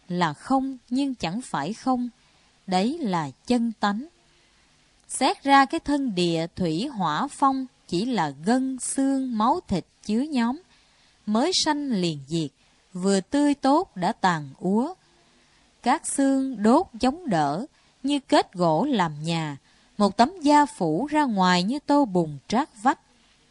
là không nhưng chẳng phải không, đấy là chân tánh. Xét ra cái thân địa thủy hỏa phong chỉ là gân xương máu thịt chứa nhóm, mới sanh liền diệt, vừa tươi tốt đã tàn úa. Các xương đốt chống đỡ như kết gỗ làm nhà, một tấm da phủ ra ngoài như tô bùn trát vách.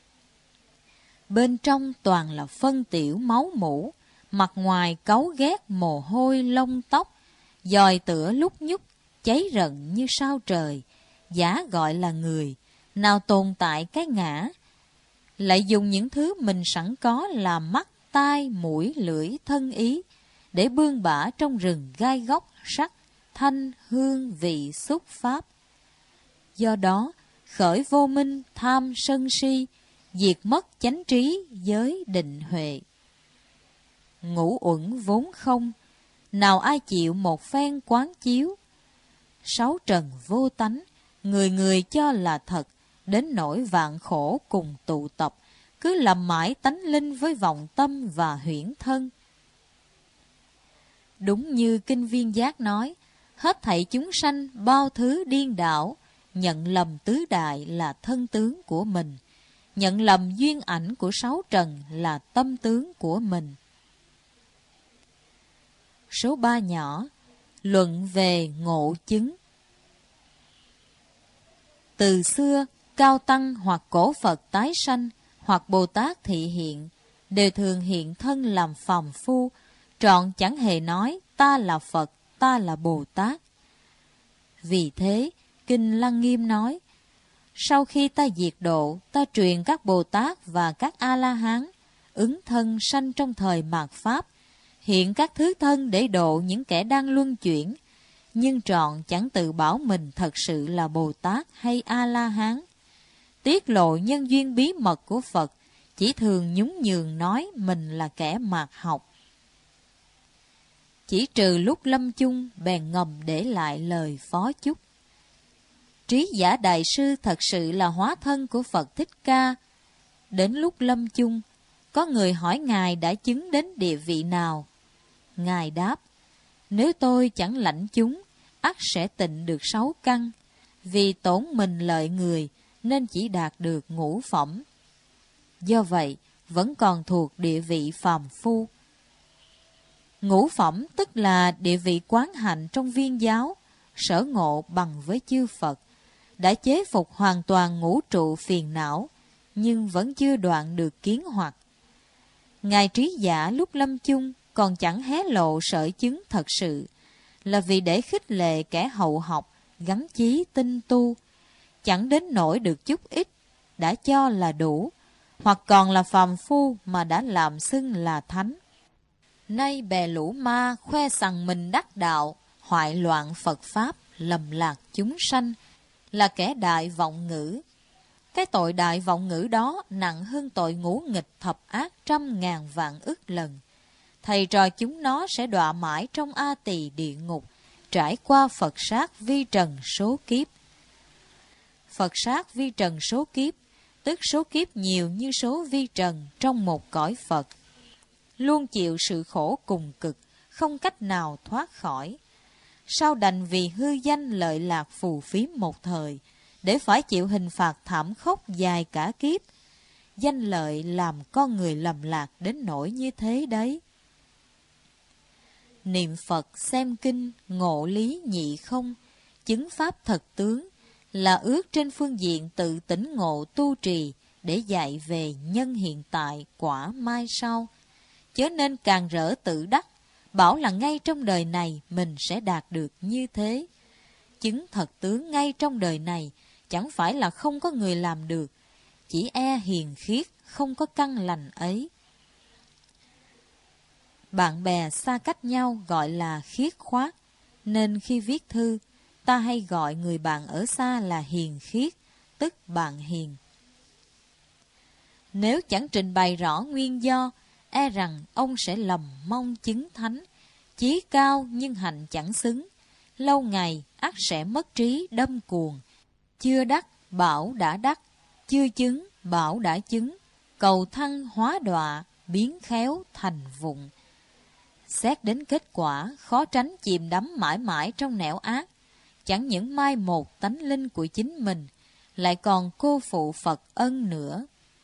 Bên trong toàn là phân tiểu máu mủ, mặt ngoài cáu ghét mồ hôi lông tóc, dòi tựa lúc nhúc, cháy rận như sao trời, giả gọi là người, nào tồn tại cái ngã. Lại dùng những thứ mình sẵn có là mắt, tai, mũi, lưỡi, thân ý, để bươn bả trong rừng gai góc, sắc, thanh, hương, vị, xúc, pháp. Do đó, khởi vô minh, tham, sân si, diệt mất chánh trí, giới, định, huệ. Ngũ uẩn vốn không, nào ai chịu một phen quán chiếu. Sáu trần vô tánh, người người cho là thật, đến nỗi vạn khổ cùng tụ tập, cứ lầm mãi tánh linh với vọng tâm và huyễn thân. Đúng như Kinh Viên Giác nói, hết thảy chúng sanh bao thứ điên đảo, nhận lầm tứ đại là thân tướng của mình, nhận lầm duyên ảnh của sáu trần là tâm tướng của mình. Số 3 nhỏ, luận về ngộ chứng. Từ xưa, cao tăng hoặc cổ Phật tái sanh, hoặc Bồ Tát thị hiện, đều thường hiện thân làm phàm phu, trọn chẳng hề nói ta là Phật, ta là Bồ Tát. Vì thế, Kinh Lăng Nghiêm nói, sau khi ta diệt độ, ta truyền các Bồ Tát và các A-la-hán, ứng thân sanh trong thời mạt Pháp, hiện các thứ thân để độ những kẻ đang luân chuyển, nhưng trọn chẳng tự bảo mình thật sự là Bồ Tát hay A-la-hán. Tiết lộ nhân duyên bí mật của Phật, chỉ thường nhún nhường nói mình là kẻ mạt học. Chỉ trừ lúc lâm chung, bèn ngầm để lại lời phó chúc. Trí Giả Đại Sư thật sự là hóa thân của Phật Thích Ca. Đến lúc lâm chung, có người hỏi Ngài đã chứng đến địa vị nào. Ngài đáp, nếu tôi chẳng lãnh chúng, ắt sẽ tịnh được 6 căn, vì tổn mình lợi người, nên chỉ đạt được ngũ phẩm. Do vậy, vẫn còn thuộc địa vị phàm phu. Ngũ phẩm tức là địa vị quán hạnh trong viên giáo, sở ngộ bằng với chư Phật, đã chế phục hoàn toàn ngũ trụ phiền não, nhưng vẫn chưa đoạn được kiến hoặc. Ngài Trí Giả lúc lâm chung còn chẳng hé lộ sở chứng thật sự, là vì để khích lệ kẻ hậu học, gắn chí tinh tu, chẳng đến nỗi được chút ít, đã cho là đủ, hoặc còn là phàm phu mà đã làm xưng là thánh. Nay bè lũ ma khoe rằng mình đắc đạo, hoại loạn Phật Pháp, lầm lạc chúng sanh, là kẻ đại vọng ngữ. Cái tội đại vọng ngữ đó nặng hơn tội ngũ nghịch thập ác 100.000 vạn ức lần. Thầy trò chúng nó sẽ đọa mãi trong A Tỳ địa ngục, trải qua Phật sát vi trần số kiếp. Phật sát vi trần số kiếp, tức số kiếp nhiều như số vi trần trong một cõi Phật. Luôn chịu sự khổ cùng cực, không cách nào thoát khỏi. Sao đành vì hư danh lợi lạc phù phiếm một thời, để phải chịu hình phạt thảm khốc dài cả kiếp. Danh lợi làm con người lầm lạc đến nỗi như thế đấy. Niệm Phật xem kinh, ngộ lý nhị không, chứng pháp thật tướng, là ước trên phương diện tự tỉnh ngộ tu trì, để dạy về nhân hiện tại quả mai sau. Chớ nên càng rỡ tự đắc, bảo là ngay trong đời này mình sẽ đạt được như thế. Chứng thật tướng ngay trong đời này, chẳng phải là không có người làm được, chỉ e hiền khiết, không có căn lành ấy. Bạn bè xa cách nhau gọi là khiết khoát, nên khi viết thư, ta hay gọi người bạn ở xa là hiền khiết, tức bạn hiền. Nếu chẳng trình bày rõ nguyên do, e rằng ông sẽ lầm mong chứng thánh, chí cao nhưng hành chẳng xứng, lâu ngày ắt sẽ mất trí đâm cuồng. Chưa đắc bảo đã đắc, chưa chứng bảo đã chứng, cầu thăng hóa đọa, biến khéo thành vụng. Xét đến kết quả, khó tránh chìm đắm mãi mãi trong nẻo ác, chẳng những mai một tánh linh của chính mình, lại còn cô phụ Phật ân nữa.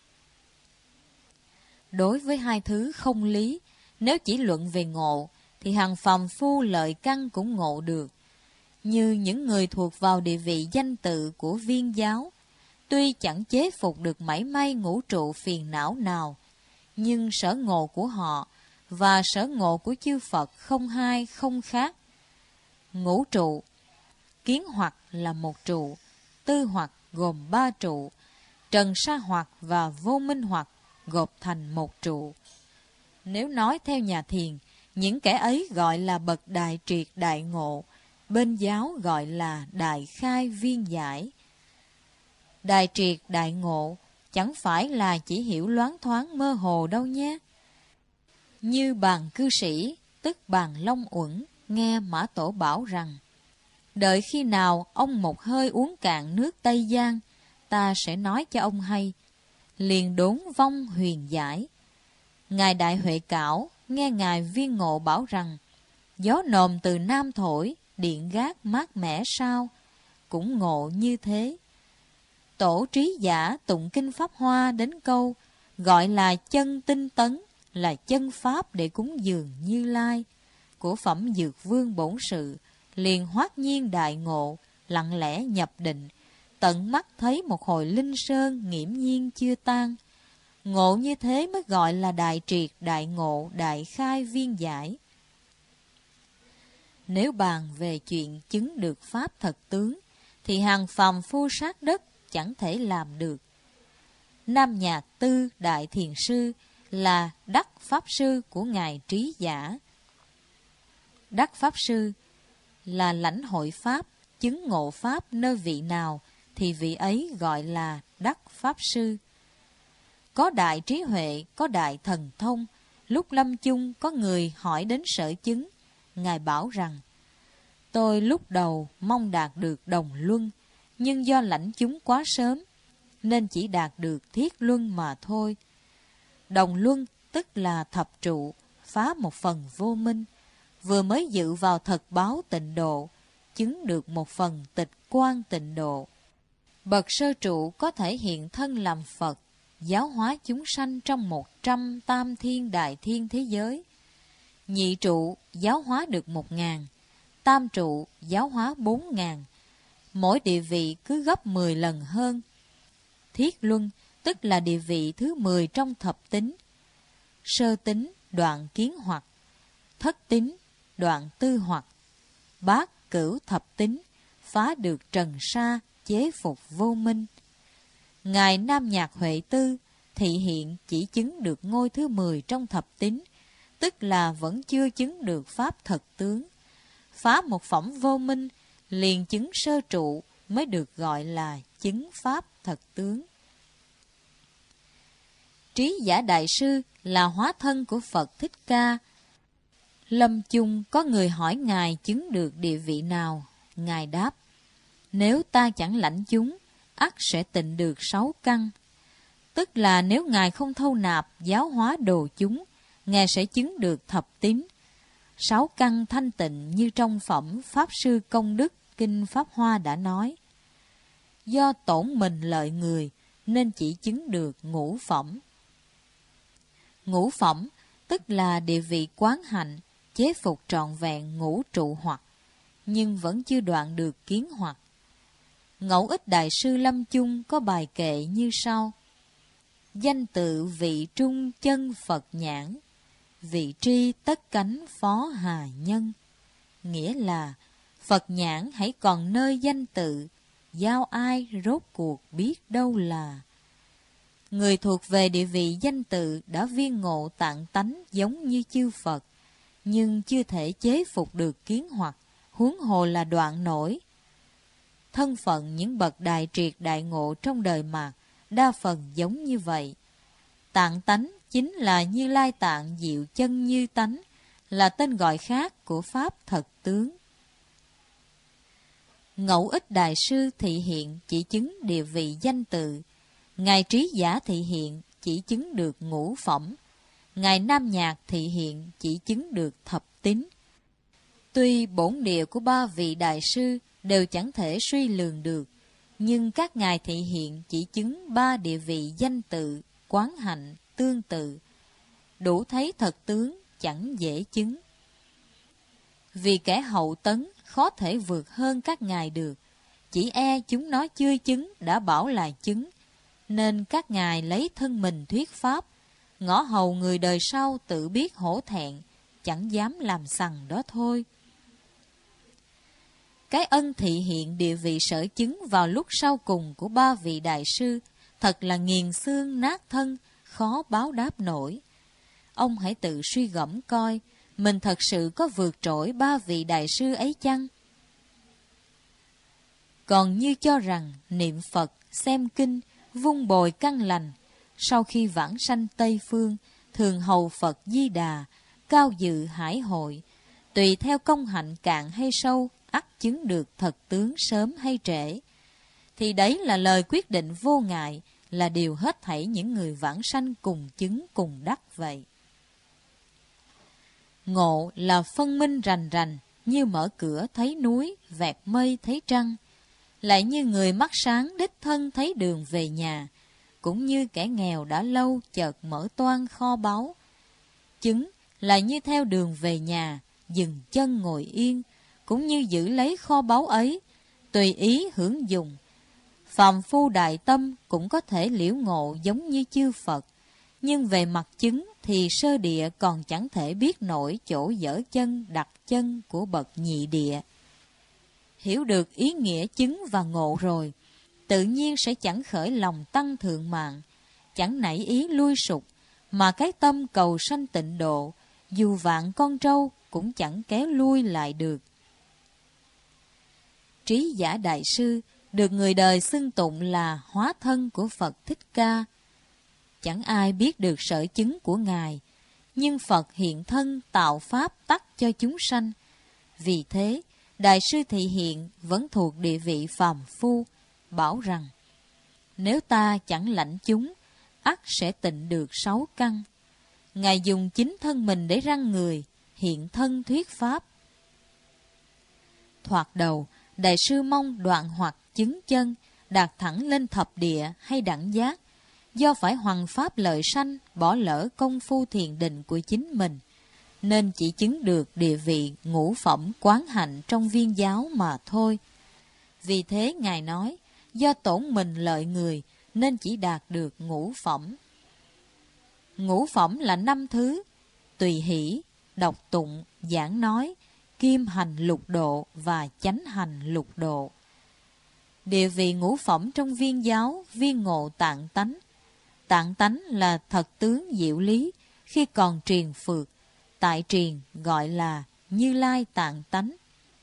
Đối với hai thứ không lý, nếu chỉ luận về ngộ, thì hàng phàm phu lợi căn cũng ngộ được. Như những người thuộc vào địa vị danh tự của Viên giáo, tuy chẳng chế phục được mảy may ngũ trụ phiền não nào, nhưng sở ngộ của họ và sở ngộ của chư Phật không hai không khác. Ngũ trụ, kiến hoặc là một trụ, tư hoặc gồm ba trụ, trần sa hoặc và vô minh hoặc gộp thành một trụ. Nếu nói theo nhà thiền, những kẻ ấy gọi là bậc đại triệt đại ngộ, bên giáo gọi là đại khai viên giải. Đại triệt đại ngộ chẳng phải là chỉ hiểu loáng thoáng mơ hồ đâu nhé. Như Bàn Cư Sĩ, tức Bàn Long Uẩn, nghe Mã Tổ bảo rằng, đợi khi nào ông một hơi uống cạn nước Tây Giang, ta sẽ nói cho ông hay. Liền đốn vong huyền giải. Ngài Đại Huệ Cảo nghe Ngài Viên Ngộ bảo rằng, gió nồm từ Nam thổi, điện gác mát mẻ sao, cũng ngộ như thế. Tổ Trí Giả tụng kinh Pháp Hoa đến câu, gọi là chân tinh tấn, là chân pháp để cúng dường Như Lai, của phẩm Dược Vương Bổn Sự, liền hoát nhiên đại ngộ, lặng lẽ nhập định, tận mắt thấy một hồi linh sơn nghiễm nhiên chưa tan. Ngộ như thế mới gọi là đại triệt, đại ngộ, đại khai viên giải. Nếu bàn về chuyện chứng được pháp thật tướng, thì hàng phàm phu sát đất chẳng thể làm được. Nam Nhạc Tư Đại Thiền Sư là đắc pháp sư của Ngài Trí Giả. Đắc pháp sư là lãnh hội pháp, chứng ngộ pháp nơi vị nào, thì vị ấy gọi là đắc pháp sư. Có đại trí huệ, có đại thần thông. Lúc lâm chung có người hỏi đến sở chứng, Ngài bảo rằng, tôi lúc đầu mong đạt được đồng luân, nhưng do lãnh chúng quá sớm, nên chỉ đạt được thiết luân mà thôi. Đồng luân tức là thập trụ, phá một phần vô minh, vừa mới dự vào thật báo tịnh độ, chứng được một phần tịch quan tịnh độ. Bậc sơ trụ có thể hiện thân làm Phật, giáo hóa chúng sanh trong 100 tam thiên đại thiên thế giới. Nhị trụ giáo hóa được 1000, tam trụ giáo hóa 4000, mỗi địa vị cứ gấp 10 lần hơn. Thiết luân tức là địa vị thứ 10 trong thập tính. Sơ tính đoạn kiến hoặc, thất tính đoạn tư hoặc, bát cửu thập tính phá được trần sa, chế phục vô minh. Ngài Nam Nhạc Huệ Tư thị hiện chỉ chứng được ngôi thứ 10 trong thập tính, tức là vẫn chưa chứng được pháp thật tướng. Phá một phẩm vô minh, liền chứng sơ trụ mới được gọi là chứng pháp thật tướng. Trí Giả Đại Sư là hóa thân của Phật Thích Ca. Lâm chung có người hỏi Ngài chứng được địa vị nào. Ngài đáp, nếu ta chẳng lãnh chúng, ắt sẽ tịnh được 6 căn. Tức là nếu Ngài không thâu nạp giáo hóa đồ chúng, Ngài sẽ chứng được thập tín. 6 căn thanh tịnh như trong phẩm Pháp Sư Công Đức Kinh Pháp Hoa đã nói. Do tổn mình lợi người, nên chỉ chứng được ngũ phẩm. Ngũ phẩm tức là địa vị quán hạnh, chế phục trọn vẹn ngũ trụ hoặc, nhưng vẫn chưa đoạn được kiến hoặc. Ngẫu Ích Đại Sư Lâm Chung có bài kệ như sau: danh tự vị trung chân Phật nhãn, vị tri tất cánh phó hà nhân. Nghĩa là Phật nhãn hãy còn nơi danh tự, giao ai rốt cuộc biết đâu là. Người thuộc về địa vị danh tự đã viên ngộ tạng tánh giống như chư Phật, nhưng chưa thể chế phục được kiến hoặc, huống hồ là đoạn nổi. Thân phận những bậc đại triệt đại ngộ trong đời mạt đa phần giống như vậy. Tạng tánh chính là Như Lai Tạng diệu chân như tánh, là tên gọi khác của Pháp thật tướng. Ngẫu Ích Đại Sư thị hiện chỉ chứng địa vị danh tự, Ngài Trí Giả thị hiện chỉ chứng được ngũ phẩm. Ngài Nam Nhạc Thị Hiện chỉ chứng được thập tín. Tuy bổn địa của ba vị đại sư đều chẳng thể suy lường được, nhưng các ngài Thị Hiện chỉ chứng ba địa vị danh tự, quán hạnh, tương tự. Đủ thấy thật tướng chẳng dễ chứng. Vì kẻ hậu tấn khó thể vượt hơn các ngài được, chỉ e chúng nó chưa chứng đã bảo là chứng, nên các ngài lấy thân mình thuyết pháp, ngõ hầu người đời sau tự biết hổ thẹn, chẳng dám làm sằng đó thôi. Cái ân thị hiện địa vị sở chứng vào lúc sau cùng của ba vị đại sư thật là nghiền xương nát thân, khó báo đáp nổi. Ông hãy tự suy gẫm coi, mình thật sự có vượt trội ba vị đại sư ấy chăng? Còn như cho rằng niệm Phật, xem kinh, vun bồi căn lành, sau khi vãng sanh Tây Phương, thường hầu Phật Di Đà, cao dự hải hội, tùy theo công hạnh cạn hay sâu, ắt chứng được thật tướng sớm hay trễ. Thì đấy là lời quyết định vô ngại, là điều hết thảy những người vãng sanh cùng chứng cùng đắc vậy. Ngộ là phân minh rành rành, như mở cửa thấy núi, vẹt mây thấy trăng. Lại như người mắt sáng đích thân thấy đường về nhà, cũng như kẻ nghèo đã lâu chợt mở toang kho báu. Chứng là như theo đường về nhà, dừng chân ngồi yên, cũng như giữ lấy kho báu ấy, tùy ý hưởng dùng. Phàm phu đại tâm cũng có thể liễu ngộ giống như chư Phật, nhưng về mặt chứng thì sơ địa còn chẳng thể biết nổi chỗ dở chân đặt chân của bậc nhị địa. Hiểu được ý nghĩa chứng và ngộ rồi, tự nhiên sẽ chẳng khởi lòng tăng thượng mạng, chẳng nảy ý lui sụp, mà cái tâm cầu sanh tịnh độ, dù vạn con trâu cũng chẳng kéo lui lại được. Trí Giả Đại Sư được người đời xưng tụng là hóa thân của Phật Thích Ca. Chẳng ai biết được sở chứng của Ngài, nhưng Phật hiện thân tạo pháp tắc cho chúng sanh. Vì thế, Đại sư Thị Hiện vẫn thuộc địa vị phàm phu, bảo rằng nếu ta chẳng lãnh chúng, ắt sẽ tịnh được 6 căn. Ngài dùng chính thân mình để răn người, hiện thân thuyết pháp. Thoạt đầu, Đại sư mong đoạn hoặc chứng chân, đạt thẳng lên thập địa hay đẳng giác, do phải hoằng pháp lợi sanh, bỏ lỡ công phu thiền định của chính mình, nên chỉ chứng được địa vị ngũ phẩm quán hạnh trong viên giáo mà thôi. Vì thế Ngài nói, do tổn mình lợi người, nên chỉ đạt được ngũ phẩm. Ngũ phẩm là 5 thứ: tùy hỷ, đọc tụng, giảng nói, kim hành lục độ và chánh hành lục độ. Địa vị ngũ phẩm trong viên giáo, viên ngộ tạng tánh. Tạng tánh là thật tướng diệu lý, khi còn triền phược, tại triền gọi là Như Lai tạng tánh.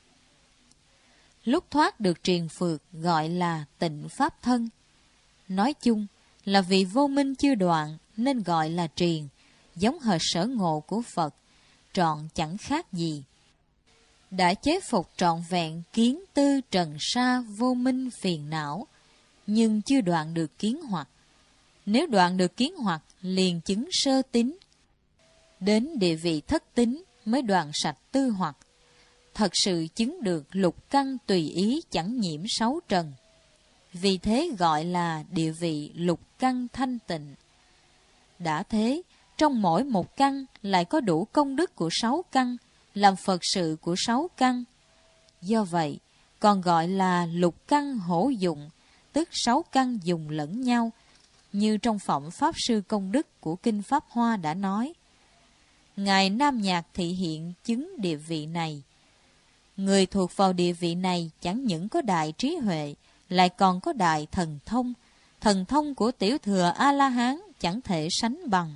Lúc thoát được triền phược gọi là tịnh pháp thân. Nói chung là vì vô minh chưa đoạn nên gọi là triền, giống hệt sở ngộ của Phật, trọn chẳng khác gì. Đã chế phục trọn vẹn kiến tư trần sa vô minh phiền não, nhưng chưa đoạn được kiến hoặc. Nếu đoạn được kiến hoặc liền chứng sơ tín. Đến địa vị thất tín mới đoạn sạch tư hoặc. Thật sự chứng được lục căn tùy ý chẳng nhiễm 6 trần. Vì thế gọi là địa vị lục căn thanh tịnh. Đã thế, trong mỗi một căn lại có đủ công đức của 6 căn, làm Phật sự của 6 căn. Do vậy, còn gọi là lục căn hỗ dụng, tức 6 căn dùng lẫn nhau, như trong phẩm Pháp Sư Công Đức của Kinh Pháp Hoa đã nói. Ngài Nam Nhạc Thị Hiện chứng địa vị này. Người thuộc vào địa vị này chẳng những có đại trí huệ, lại còn có đại thần thông. Thần thông của tiểu thừa A-la-hán chẳng thể sánh bằng.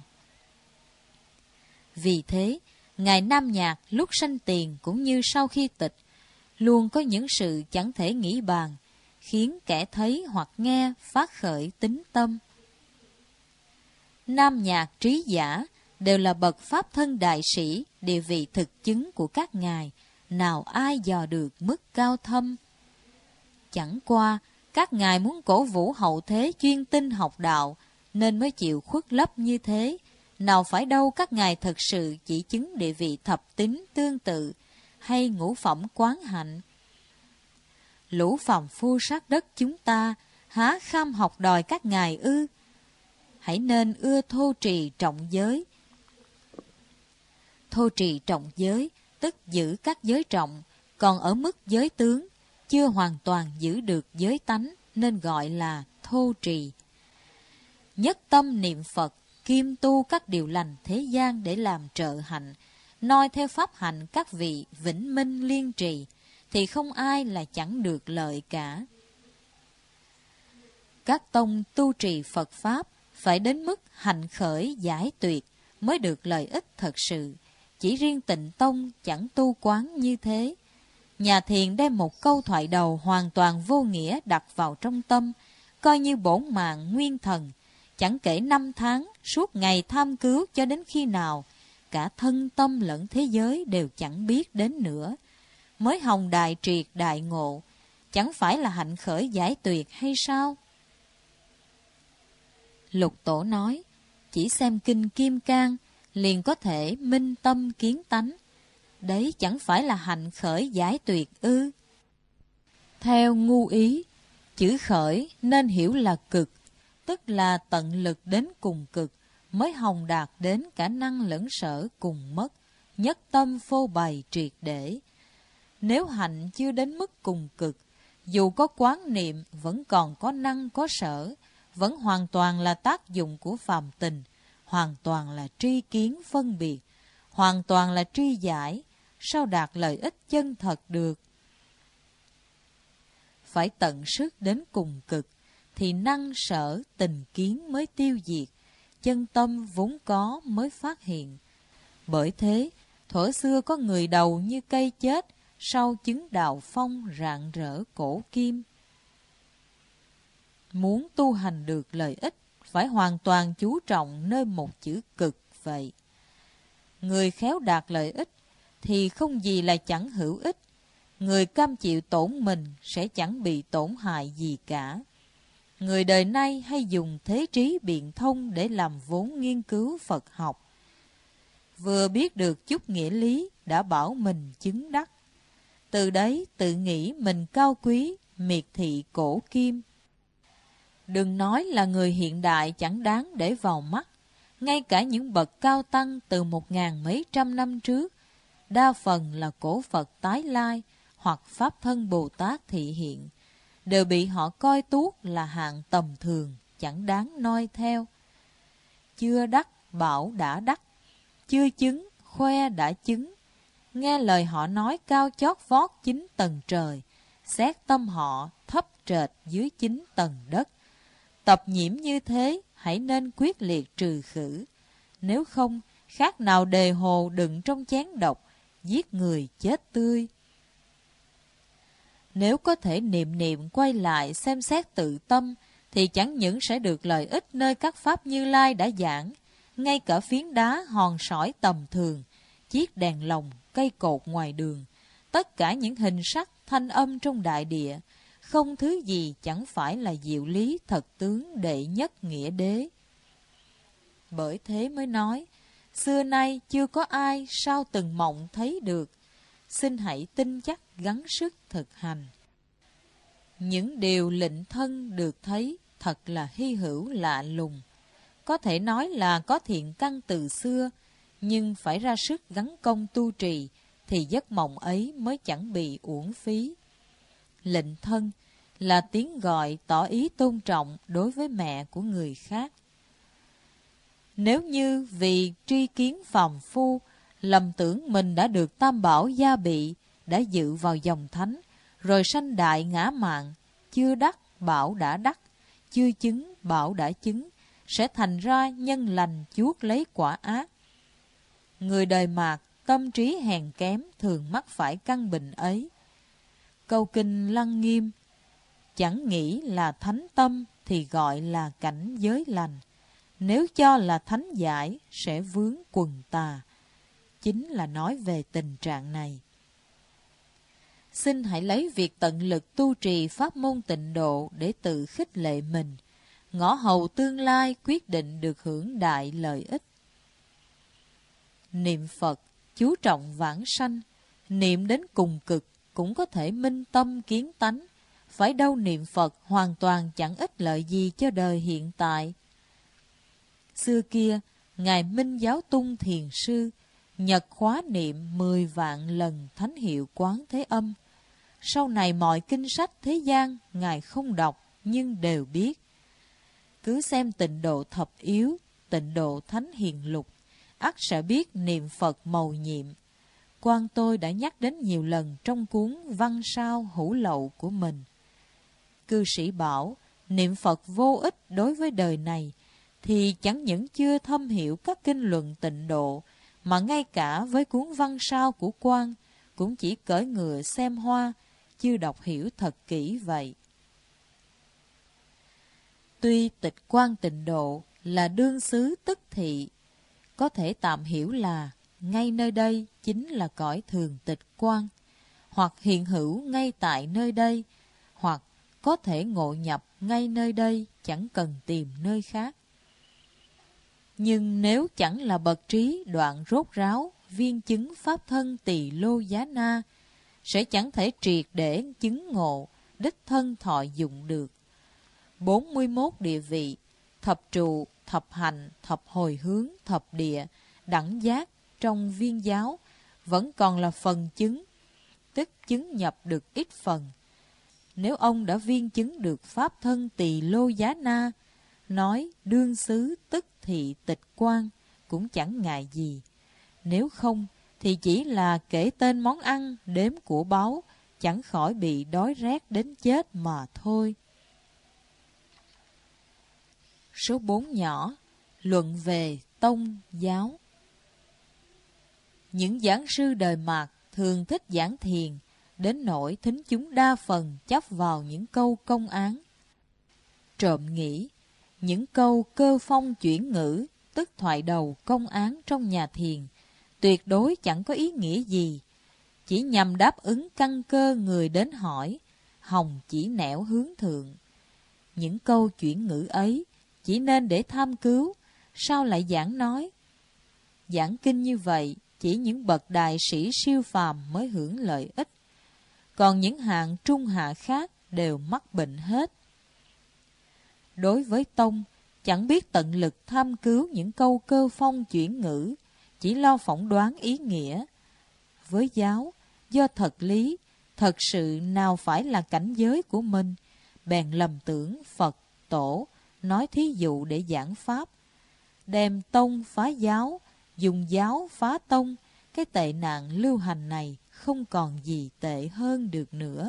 Vì thế, Ngài Nam Nhạc lúc sanh tiền cũng như sau khi tịch, luôn có những sự chẳng thể nghĩ bàn, khiến kẻ thấy hoặc nghe phát khởi tín tâm. Nam Nhạc Trí Giả đều là bậc pháp thân đại sĩ, địa vị thực chứng của các ngài, nào ai dò được mức cao thâm. Chẳng qua, các ngài muốn cổ vũ hậu thế chuyên tinh học đạo, nên mới chịu khuất lấp như thế, Nào phải đâu các ngài thật sự chỉ chứng địa vị thập tính tương tự hay ngũ phẩm quán hạnh. Lũ phàm phu sát đất chúng ta há kham học đòi các ngài ư? Hãy nên ưa thô trì trọng giới. Thô trì trọng giới tức giữ các giới trọng, còn ở mức giới tướng, chưa hoàn toàn giữ được giới tánh nên gọi là thô trì. Nhất tâm niệm Phật, kiêm tu các điều lành thế gian để làm trợ hạnh, noi theo pháp hạnh các vị vĩnh minh liên trì, thì không ai là chẳng được lợi cả. Các tông tu trì Phật Pháp phải đến mức hạnh khởi giải tuyệt mới được lợi ích thật sự. Chỉ riêng Tịnh Tông chẳng tu quán như thế. Nhà thiền đem một câu thoại đầu hoàn toàn vô nghĩa đặt vào trong tâm, coi như bổn mạng nguyên thần, chẳng kể 5 tháng, suốt ngày tham cứu cho đến khi nào, cả thân tâm lẫn thế giới đều chẳng biết đến nữa. Mới hồng đại triệt đại ngộ, chẳng phải là hạnh khởi giải tuyệt hay sao? Lục Tổ nói, chỉ xem kinh Kim Cang, liền có thể minh tâm kiến tánh. Đấy chẳng phải là hạnh khởi giải tuyệt ư? Theo ngu ý, chữ khởi nên hiểu là cực, tức là tận lực đến cùng cực, mới hồng đạt đến cả năng lẫn sở cùng mất, nhất tâm phô bày triệt để. Nếu hạnh chưa đến mức cùng cực, dù có quán niệm vẫn còn có năng có sở, vẫn hoàn toàn là tác dụng của phàm tình, hoàn toàn là tri kiến phân biệt, hoàn toàn là tri giải, sao đạt lợi ích chân thật được? Phải tận sức đến cùng cực, thì năng sở tình kiến mới tiêu diệt, chân tâm vốn có mới phát hiện. Bởi thế, thuở xưa có người đầu như cây chết, sau chứng đạo phong rạng rỡ cổ kim. Muốn tu hành được lợi ích, phải hoàn toàn chú trọng nơi một chữ cực vậy. Người khéo đạt lợi ích, thì không gì là chẳng hữu ích. Người cam chịu tổn mình sẽ chẳng bị tổn hại gì cả. Người đời nay hay dùng thế trí biện thông để làm vốn nghiên cứu Phật học. Vừa biết được chút nghĩa lý đã bảo mình chứng đắc. Từ đấy tự nghĩ mình cao quý, miệt thị cổ kim. Đừng nói là người hiện đại chẳng đáng để vào mắt. Ngay cả những bậc cao tăng từ 1000 mấy trăm năm trước, đa phần là cổ Phật tái lai hoặc Pháp Thân Bồ Tát thị hiện, đều bị họ coi tuốt là hạng tầm thường, chẳng đáng noi theo. Chưa đắc bảo đã đắc, chưa chứng khoe đã chứng. Nghe lời họ nói cao chót vót 9 tầng trời, xét tâm họ thấp trệt dưới 9 tầng đất. Tập nhiễm như thế, hãy nên quyết liệt trừ khử. Nếu không, khác nào đề hồ đựng trong chén độc, giết người chết tươi. Nếu có thể niệm niệm quay lại xem xét tự tâm, thì chẳng những sẽ được lợi ích nơi các pháp Như Lai đã giảng, ngay cả phiến đá hòn sỏi tầm thường, chiếc đèn lồng, cây cột ngoài đường, tất cả những hình sắc, thanh âm trong đại địa, không thứ gì chẳng phải là diệu lý thật tướng đệ nhất nghĩa đế. Bởi thế mới nói, xưa nay chưa có ai sao từng mộng thấy được, xin hãy tin chắc gắng sức thực hành. Những điều lịnh thân được thấy thật là hy hữu lạ lùng. Có thể nói là có thiện căn từ xưa, nhưng phải ra sức gắng công tu trì, thì giấc mộng ấy mới chẳng bị uổng phí. Lịnh thân là tiếng gọi tỏ ý tôn trọng đối với mẹ của người khác. Nếu như vì tri kiến phàm phu, lầm tưởng mình đã được tam bảo gia bị, đã dự vào dòng thánh, rồi sanh đại ngã mạn, chưa đắc bảo đã đắc, chưa chứng bảo đã chứng, sẽ thành ra nhân lành chuốc lấy quả ác. Người đời mạt, tâm trí hèn kém thường mắc phải căn bệnh ấy. Câu kinh Lăng Nghiêm, chẳng nghĩ là thánh tâm thì gọi là cảnh giới lành, nếu cho là thánh giải sẽ vướng quần tà, chính là nói về tình trạng này. Xin hãy lấy việc tận lực tu trì pháp môn tịnh độ để tự khích lệ mình, ngõ hầu tương lai quyết định được hưởng đại lợi ích. Niệm Phật chú trọng vãng sanh, niệm đến cùng cực cũng có thể minh tâm kiến tánh, phải đâu niệm Phật hoàn toàn chẳng ích lợi gì cho đời hiện tại. Xưa kia, Ngài Minh Giáo Tung Thiền Sư nhật khóa niệm 10 vạn lần thánh hiệu Quán Thế Âm. Sau này mọi kinh sách thế gian Ngài không đọc nhưng đều biết. Cứ xem Tịnh Độ Thập Yếu, Tịnh Độ Thánh Hiền Lục, ắt sẽ biết niệm Phật mầu nhiệm. Quan tôi đã nhắc đến nhiều lần trong cuốn Văn Sao Hữu Lậu của mình. Cư sĩ bảo niệm Phật vô ích đối với đời này, thì chẳng những chưa thâm hiểu các kinh luận tịnh độ, mà ngay cả với cuốn Văn Sao của Quan cũng chỉ cưỡi ngựa xem hoa, chưa đọc hiểu thật kỹ vậy. Tuy Tịch Quan Tịnh Độ là đương xứ tức thị, có thể tạm hiểu là ngay nơi đây chính là cõi thường tịch quan, hoặc hiện hữu ngay tại nơi đây, hoặc có thể ngộ nhập ngay nơi đây, chẳng cần tìm nơi khác. Nhưng nếu chẳng là bậc trí đoạn rốt ráo, viên chứng pháp thân Tỳ Lô Giá Na, sẽ chẳng thể triệt để chứng ngộ, đích thân thọ dụng được. 41 địa vị, thập trụ, thập hành, thập hồi hướng, thập địa, đẳng giác trong viên giáo vẫn còn là phần chứng, tức chứng nhập được ít phần. Nếu ông đã viên chứng được pháp thân Tỳ Lô Giá Na, nói đương xứ tức thị tịch quan cũng chẳng ngại gì. Nếu không thì chỉ là kể tên món ăn, đếm của báu, chẳng khỏi bị đói rét đến chết mà thôi. Số 4 nhỏ, luận về tông giáo. Những giảng sư đời Mạt thường thích giảng thiền, đến nỗi thính chúng đa phần chấp vào những câu công án. Trộm nghĩ, những câu cơ phong chuyển ngữ, tức thoại đầu công án trong nhà thiền, tuyệt đối chẳng có ý nghĩa gì, chỉ nhằm đáp ứng căn cơ người đến hỏi, hòng chỉ nẻo hướng thượng. Những câu chuyển ngữ ấy chỉ nên để tham cứu, sao lại giảng nói? Giảng kinh như vậy, chỉ những bậc đại sĩ siêu phàm mới hưởng lợi ích, còn những hạng trung hạ khác đều mắc bệnh hết. Đối với tông, chẳng biết tận lực tham cứu những câu cơ phong chuyển ngữ, chỉ lo phỏng đoán ý nghĩa. Với giáo, do thật lý, thật sự nào phải là cảnh giới của mình, bèn lầm tưởng Phật, Tổ, nói thí dụ để giảng pháp. Đem tông phá giáo, dùng giáo phá tông, cái tệ nạn lưu hành này không còn gì tệ hơn được nữa.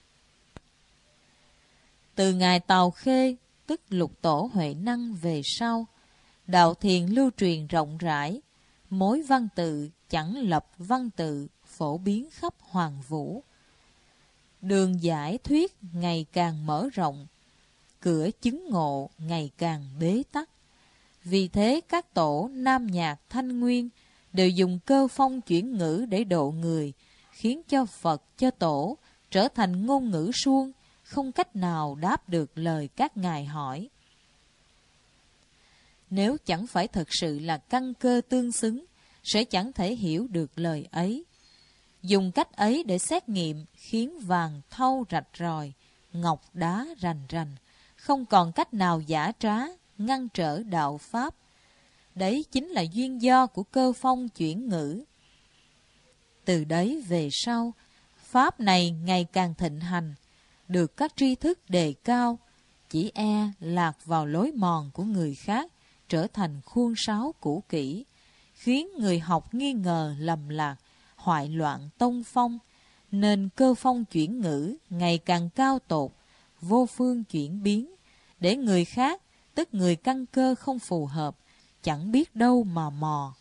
Từ Ngài Tào Khê, tức Lục Tổ Huệ Năng về sau, đạo thiền lưu truyền rộng rãi, mối văn tự chẳng lập văn tự, phổ biến khắp hoàng vũ. Đường giải thuyết ngày càng mở rộng, cửa chứng ngộ ngày càng bế tắc. Vì thế các tổ Nam Nhạc Thanh Nguyên đều dùng cơ phong chuyển ngữ để độ người, khiến cho Phật cho Tổ trở thành ngôn ngữ suông, không cách nào đáp được lời các ngài hỏi. Nếu chẳng phải thật sự là căn cơ tương xứng, sẽ chẳng thể hiểu được lời ấy. Dùng cách ấy để xét nghiệm khiến vàng thau rạch ròi, ngọc đá rành rành, không còn cách nào giả trá, ngăn trở đạo Pháp. Đấy chính là duyên do của cơ phong chuyển ngữ. Từ đấy về sau, Pháp này ngày càng thịnh hành, được các tri thức đề cao, chỉ lạc vào lối mòn của người khác, trở thành khuôn sáo cũ kỹ, khiến người học nghi ngờ lầm lạc, hoại loạn tông phong, nên cơ phong chuyển ngữ ngày càng cao tột, vô phương chuyển biến, để người khác, tức người căn cơ không phù hợp, chẳng biết đâu mà mò.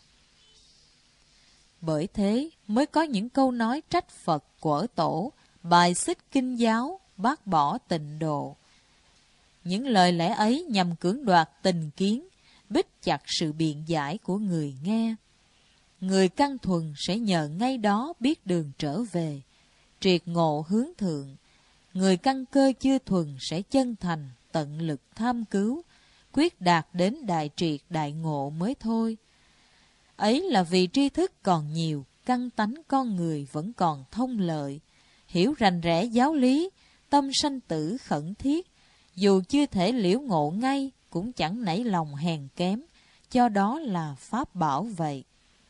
Bởi thế mới có những câu nói trách Phật quở Tổ, bài xích kinh giáo, bác bỏ tịnh độ. Những lời lẽ ấy nhằm cưỡng đoạt tình kiến, bích chặt sự biện giải của người nghe. Người căn thuần sẽ nhờ ngay đó biết đường trở về, triệt ngộ hướng thượng. Người căn cơ chưa thuần sẽ chân thành, tận lực tham cứu, quyết đạt đến đại triệt đại ngộ mới thôi. Ấy là vì tri thức còn nhiều, căn tánh con người vẫn còn thông lợi, hiểu rành rẽ giáo lý, tâm sanh tử khẩn thiết, dù chưa thể liễu ngộ ngay, cũng chẳng nảy lòng hèn kém, cho đó là pháp bảo vậy.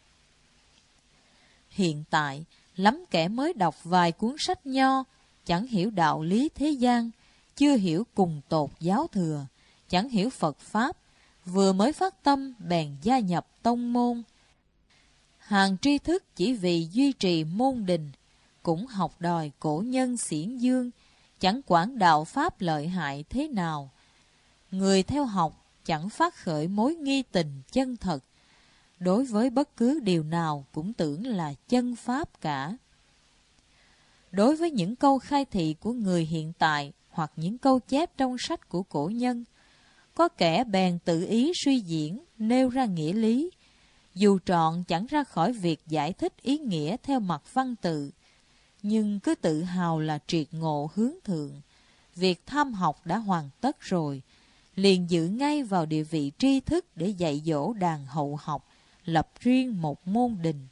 Hiện tại, lắm kẻ mới đọc vài cuốn sách nho, chẳng hiểu đạo lý thế gian, chưa hiểu cùng tột giáo thừa, chẳng hiểu Phật Pháp, vừa mới phát tâm bèn gia nhập tông môn. Hàng tri thức chỉ vì duy trì môn đình, cũng học đòi cổ nhân xiển dương, chẳng quản đạo Pháp lợi hại thế nào. Người theo học chẳng phát khởi mối nghi tình chân thật, đối với bất cứ điều nào cũng tưởng là chân Pháp cả. Đối với những câu khai thị của người hiện tại hoặc những câu chép trong sách của cổ nhân, có kẻ bèn tự ý suy diễn, nêu ra nghĩa lý, dù trọn chẳng ra khỏi việc giải thích ý nghĩa theo mặt văn tự, nhưng cứ tự hào là triệt ngộ hướng thượng. Việc tham học đã hoàn tất rồi, liền dự ngay vào địa vị tri thức để dạy dỗ đàn hậu học, lập riêng một môn đình.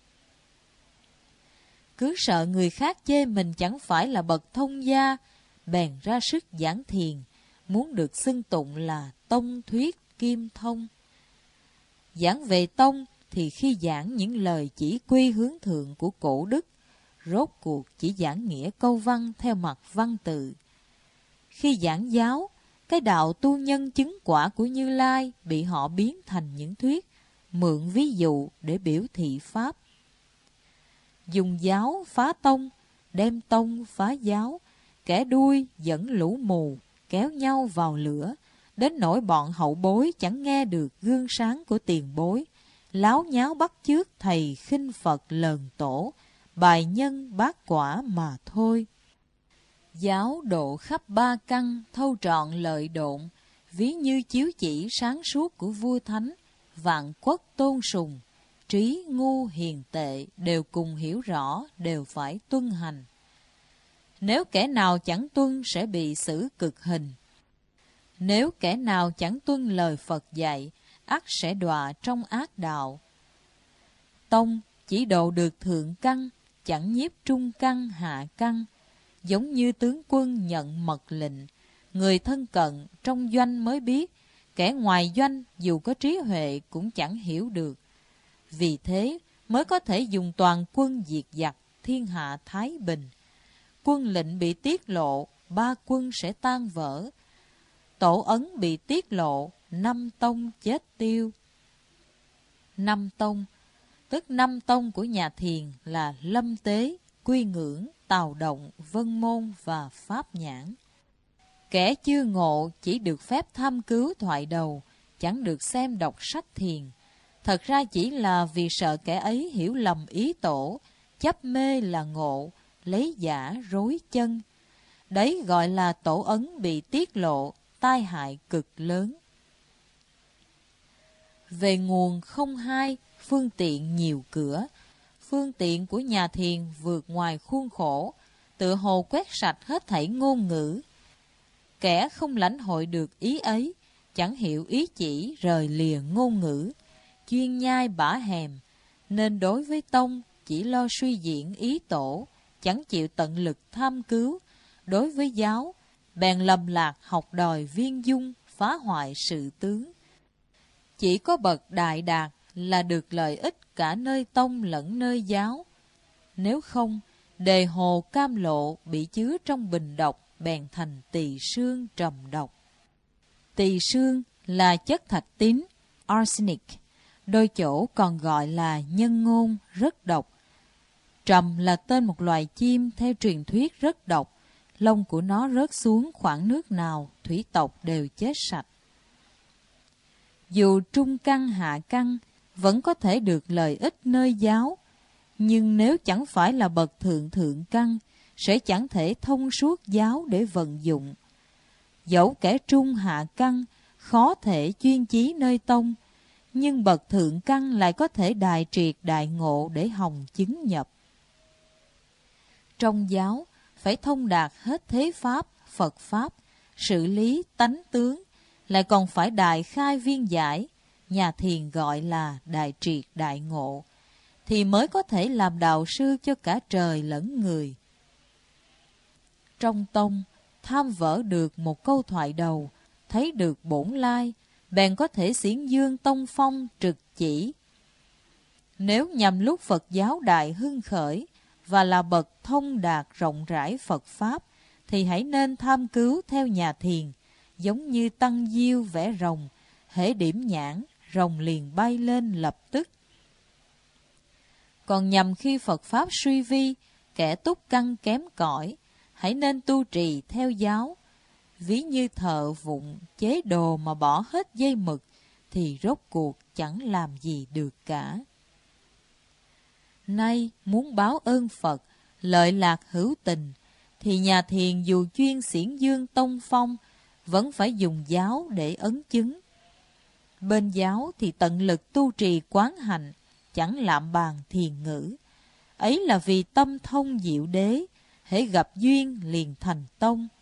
Cứ sợ người khác chê mình chẳng phải là bậc thông gia, bèn ra sức giảng thiền, muốn được xưng tụng là tông thuyết kim thông. Giảng về tông thì khi giảng những lời chỉ quy hướng thượng của cổ đức, rốt cuộc chỉ giảng nghĩa câu văn theo mặt văn tự. Khi giảng giáo, cái đạo tu nhân chứng quả của Như Lai bị họ biến thành những thuyết, mượn ví dụ để biểu thị Pháp. Dùng giáo phá tông, đem tông phá giáo, kẻ đuôi dẫn lũ mù, kéo nhau vào lửa, đến nỗi bọn hậu bối chẳng nghe được gương sáng của tiền bối, láo nháo bắt chước thầy khinh Phật lờn tổ, bài nhân bát quả mà thôi. Giáo độ khắp ba căn, thâu trọn lợi độn, ví như chiếu chỉ sáng suốt của vua thánh, vạn quốc tôn sùng, trí ngu hiền tệ đều cùng hiểu rõ, đều phải tuân hành. Nếu kẻ nào chẳng tuân sẽ bị xử cực hình. Nếu kẻ nào chẳng tuân lời Phật dạy, ắt sẽ đọa trong ác đạo. Tông chỉ độ được thượng căn, chẳng nhiếp trung căn hạ căn, giống như tướng quân nhận mật lệnh, người thân cận trong doanh mới biết, kẻ ngoài doanh dù có trí huệ cũng chẳng hiểu được. Vì thế mới có thể dùng toàn quân diệt giặc, thiên hạ thái bình. Quân lệnh bị tiết lộ, ba quân sẽ tan vỡ. Tổ ấn bị tiết lộ, 5 tông chết tiêu. 5 tông, tức 5 tông của nhà Thiền là Lâm Tế, Quy Ngưỡng, Tào Động, Vân Môn và Pháp Nhãn. Kẻ chưa ngộ chỉ được phép tham cứu thoại đầu, chẳng được xem đọc sách thiền. Thật ra chỉ là vì sợ kẻ ấy hiểu lầm ý tổ, chấp mê là ngộ, lấy giả rối chân. Đấy gọi là tổ ấn bị tiết lộ, tai hại cực lớn. Về nguồn không hai, phương tiện nhiều cửa. Phương tiện của nhà Thiền vượt ngoài khuôn khổ, tựa hồ quét sạch hết thảy ngôn ngữ. Kẻ không lãnh hội được ý ấy, chẳng hiểu ý chỉ rời lìa ngôn ngữ, chuyên nhai bả hèm, nên đối với tông chỉ lo suy diễn ý tổ, chẳng chịu tận lực tham cứu. Đối với giáo, bèn lầm lạc học đòi viên dung, phá hoại sự tướng. Chỉ có bậc đại đạt là được lợi ích cả nơi tông lẫn nơi giáo. Nếu không, đề hồ cam lộ bị chứa trong bình độc, bèn thành tỳ sương trầm độc. Tỳ sương là chất thạch tín, arsenic, đôi chỗ còn gọi là nhân ngôn, rất độc. Trầm là tên một loài chim theo truyền thuyết rất độc, lông của nó rớt xuống khoảng nước nào, thủy tộc đều chết sạch. Dù trung căn hạ căn, vẫn có thể được lợi ích nơi giáo, nhưng nếu chẳng phải là bậc thượng căn, sẽ chẳng thể thông suốt giáo để vận dụng. Dẫu kẻ trung hạ căn, khó thể chuyên chí nơi tông, nhưng bậc thượng căn lại có thể đại triệt đại ngộ để hồng chứng nhập. Trong giáo, phải thông đạt hết thế pháp, Phật pháp, sự lý, tánh tướng, lại còn phải đại khai viên giải, nhà thiền gọi là đại triệt đại ngộ, thì mới có thể làm đạo sư cho cả trời lẫn người. Trong tông, tham vỡ được một câu thoại đầu, thấy được bổn lai, bèn có thể xiển dương tông phong trực chỉ. Nếu nhằm lúc Phật giáo đại hưng khởi và là bậc thông đạt rộng rãi Phật Pháp, thì hãy nên tham cứu theo nhà thiền, giống như Tăng Diêu vẽ rồng, hễ điểm nhãn, rồng liền bay lên lập tức. Còn nhằm khi Phật Pháp suy vi, kẻ túc căn kém cỏi, hãy nên tu trì theo giáo. Ví như thợ vụng chế đồ mà bỏ hết dây mực, thì rốt cuộc chẳng làm gì được cả. Nay muốn báo ơn Phật, lợi lạc hữu tình, thì nhà thiền dù chuyên xiển dương tông phong, vẫn phải dùng giáo để ấn chứng. Bên giáo thì tận lực tu trì quán hạnh, chẳng lạm bàn thiền ngữ. Ấy là vì tâm thông diệu đế, hễ gặp duyên liền thành tông.